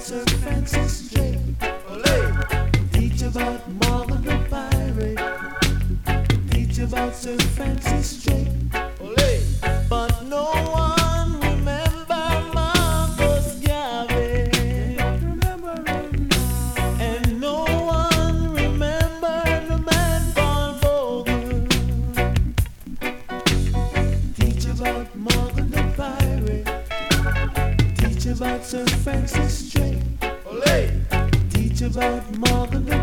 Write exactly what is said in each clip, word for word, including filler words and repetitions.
Sir Francis Drake. Olé. Teach about Morgan the pirate. Teach about Sir Francis Drake. Olé. But no one remember Marcus Garvey. And no one remember the man called Vogel. Teach about Morgan the pirate. Teach about Sir Francis Drake. Olé. Teach about Morgan the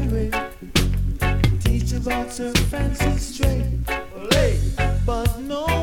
pirate. Teach about Sir Francis Drake. Olé. But no